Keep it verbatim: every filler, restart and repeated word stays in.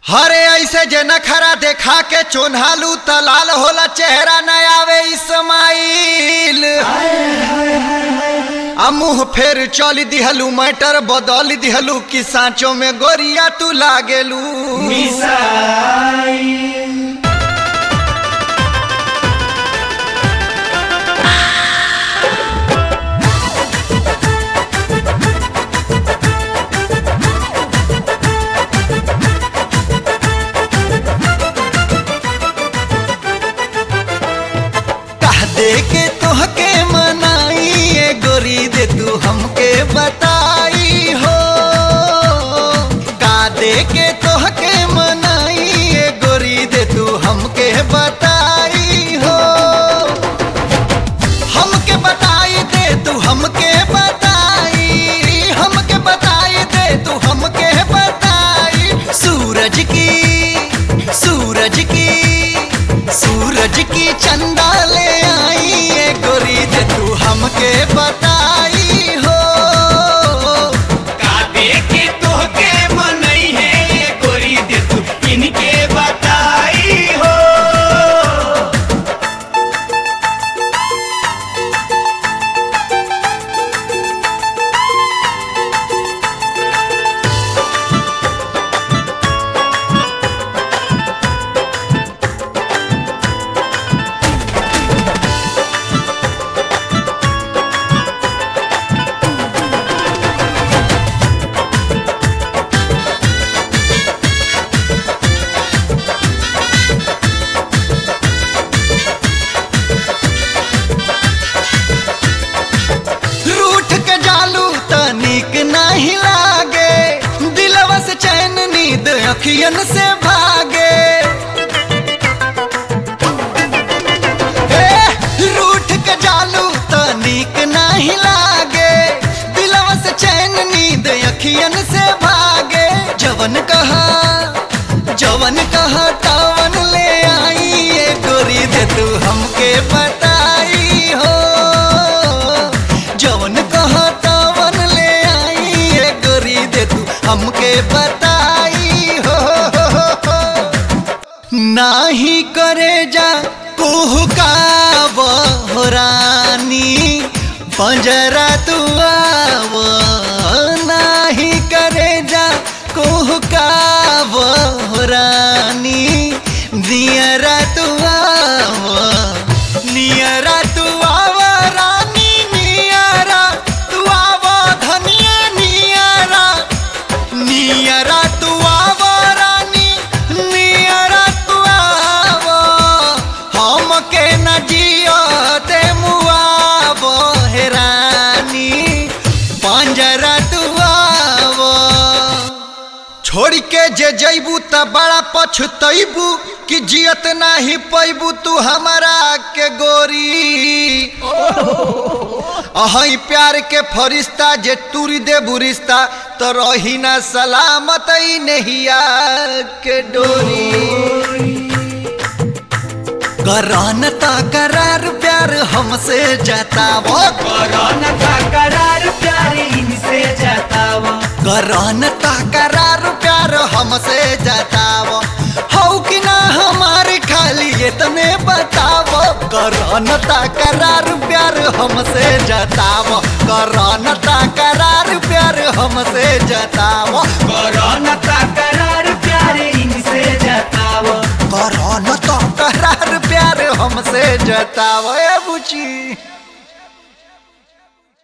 हरे ऐसे जे नखरा देखा के चोन्हालू तलाल होला चेहरा न आवे इस्माइल आ मुँह फेर चल दिहलू मैटर बदल दिहलू कि सांचो में गोरिया तू लागेलू देके तोहके मनाई ए गोरी दे तू हमके बताई हो का देके तोहके मनाई ए गोरी दे तू हमके बताई हो हमके बताई दे तू हमके बताई हमके बताई दे तू हमके बताई सूरज की सूरज की सूरज की चंदा ले आई ए गोरी दे तू हमके बताई हो का देके तोहके मनई है ये गोरी दे तू इनके बताई हो। रूठ के जालू तनिक नहीं लागे दिलवा से चैन नींद अखियन से भागे ए, रूठ के जालू तनिक नहीं लागे दिलवा से चैन नींद अखियन से भागे जवन कहा जवन कहा तवन ले आई ए गोरी दे तू हमके बताई हो जवन कहा तवन ले आई ए गोरी दे तू हमके बताई हो नाही करे जा कुहका बहरानी पंजरा तू आव नाही करे जा कुहका बहरानी नियरा तू आव नियरा तू आव रानी नियरा तू आव धनिया नियरा नियरा तू आव रानी नियरा तू आव हमके न जियो दे मुआव हे रानी पंजरा तू आव छोड़ के जे जैबू त बड़ा पछतैबू कि जियत नाही पैबू तू हमारा के गोरी अहई प्यार के फरिश्ता जे तुरी दे बुरिश्ता तो रही ना सलामत ही नहिया के डोरी करान ता करार प्यार हमसे जतावो करान का करार प्यार इनसे जतावा करान ता करार प्यार हमसे जतावो हौ कि ना हमारे खाली इतने बतावो करान ता करार प्यार हमसे जतावो करान ता करार प्यार हमसे जतावो करान का करार प्यार इनसे जतावा करान ता करार प्यार हमसे जतावो ए बुची।